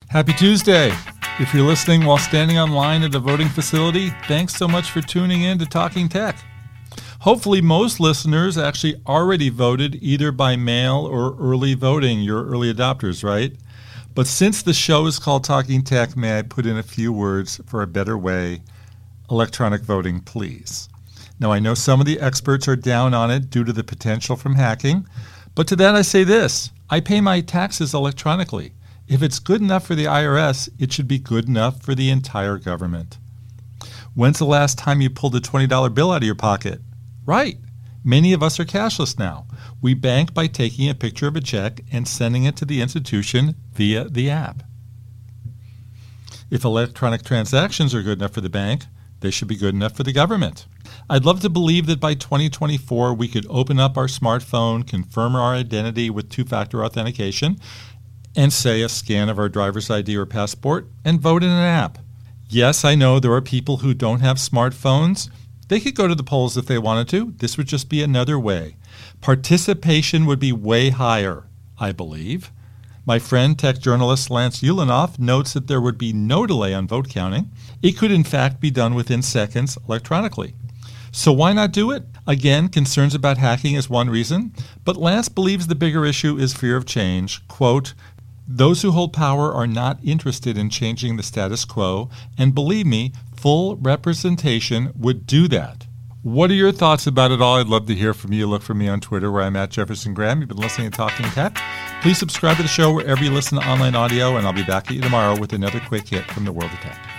Happy Tuesday. If you're listening while standing online at a voting facility, thanks so much for tuning in to Talking Tech. Hopefully most listeners actually already voted either by mail or early voting. You're early adopters, right? But since the show is called Talking Tech, may I put in a few words for a better way? Electronic voting, please. Now, I know some of the experts are down on it due to the potential from hacking, but to that I say this: I pay my taxes electronically. If it's good enough for the IRS, it should be good enough for the entire government. When's the last time you pulled a $20 bill out of your pocket? Right. Many of us are cashless now. We bank by taking a picture of a check and sending it to the institution via the app. If electronic transactions are good enough for the bank, they should be good enough for the government. I'd love to believe that by 2024 we could open up our smartphone, confirm our identity with two-factor authentication, and say a scan of our driver's ID or passport, and vote in an app. Yes, I know there are people who don't have smartphones. They could go to the polls if they wanted to. This would just be another way. Participation would be way higher, I believe. My friend, tech journalist Lance Ulanoff, notes that there would be no delay on vote counting. It could in fact be done within seconds electronically. So why not do it? Again, concerns about hacking is one reason, but Lance believes the bigger issue is fear of change. Quote, "Those who hold power are not interested in changing the status quo, and believe me, full representation would do that." What are your thoughts about it all? I'd love to hear from you. Look for me on Twitter, where I'm at Jefferson Graham. You've been listening to Talking Tech. Please subscribe to the show wherever you listen to online audio, and I'll be back at you tomorrow with another quick hit from the world of tech.